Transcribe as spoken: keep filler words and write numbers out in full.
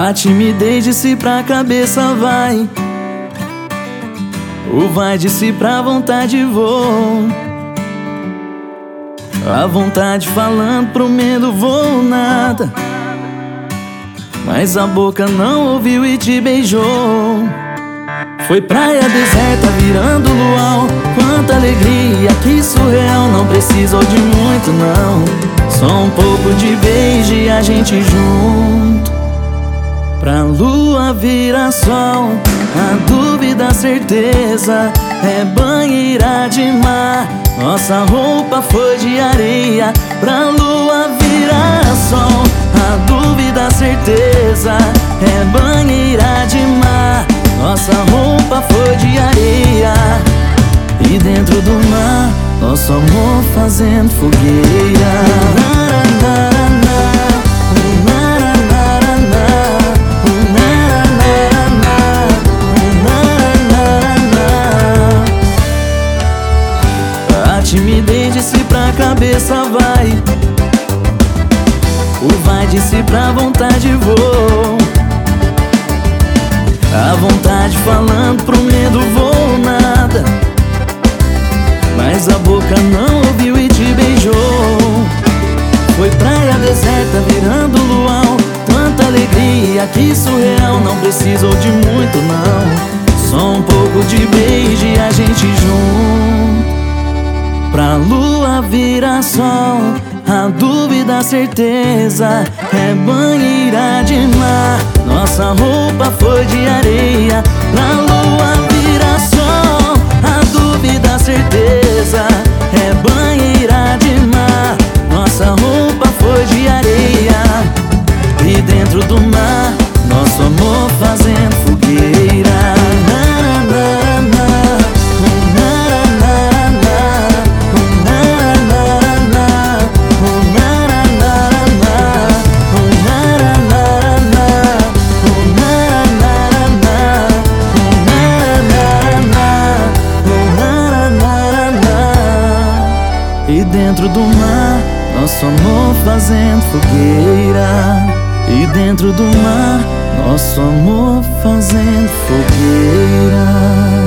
A timidez de si pra cabeça vai, o vai de si pra vontade vou. A vontade falando pro medo vou nada, mas a boca não ouviu e te beijou. Foi praia deserta virando luau, quanta alegria, que surreal. Não precisou de muito não, só um pouco de beijo e a gente junto. Pra lua virar sol, a dúvida, a certeza é banheira de mar. Nossa roupa foi de areia, pra lua virar sol. A dúvida, a certeza é banheira de mar. Nossa roupa foi de areia, e dentro do mar nosso amor fazendo fogueira. A timidez de si pra cabeça vai, o vai de si pra vontade vou. A vontade falando pro medo vou nada, mas a boca não ouviu e te beijou. Foi praia deserta virando luau, tanta alegria, que surreal. Não precisou de muito não, só um pouco de beijo e a gente junto. Pra lua virar sol, a dúvida, a certeza é banheira de mar. Nossa roupa foi de areia, pra lua virar sol. A dúvida, a certeza é banheira de mar. Nossa roupa foi de areia, e dentro do mar nosso amor fazendo fogueira. E dentro do mar, nosso amor fazendo fogueira. E dentro do mar, nosso amor fazendo fogueira.